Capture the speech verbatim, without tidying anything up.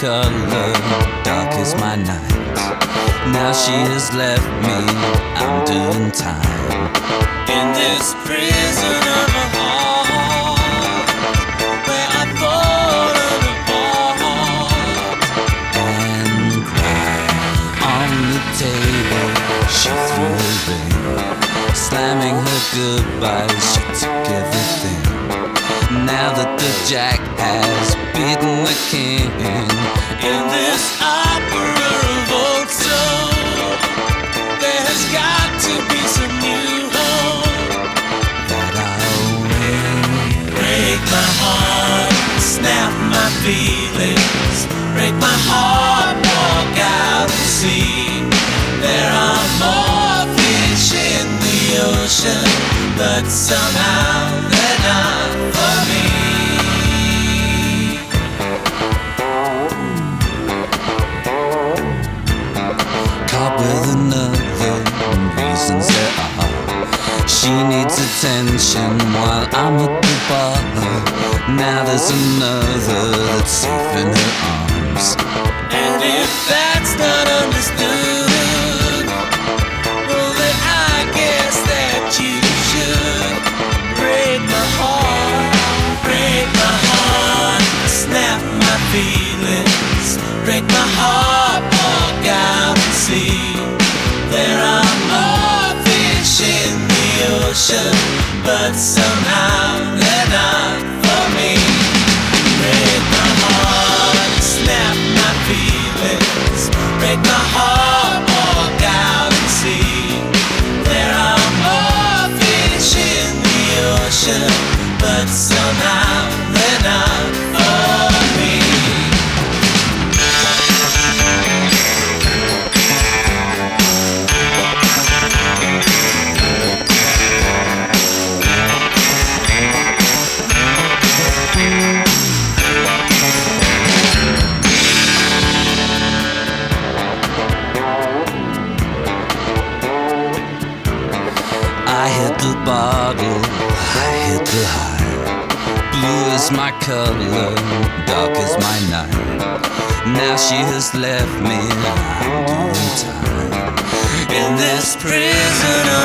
color, dark is my night. Now she has left me, I'm doing time in this prison of a heart, where I thought of a heart and cried. On the table she threw a ring, slamming her goodbyes, she took everything. Now that the jack has beaten the king, in this opera of old soul, there has got to be some new hope that I'll win. Break my heart, snap my feelings, break my heart, walk out and see. There are more fish in the ocean, but somehow they're not for me. Caught with another, reasons there are. She needs attention while I'm at the bar. Now there's another that's safe in her arms, and if that's not understood, well then I guess that you should. Break my heart, break my heart, snap my feelings, break my heart, walk out and see. There are more fish in the ocean, but somehow they're not for me. Break my heart, snap my feelings, break my heart, walk out and see. There are more fish in the ocean, but somehow they're not for me. I hit the bottle, I hit the high. Blue is my color, dark is my night. Now she has left me, I'm doing time in this prison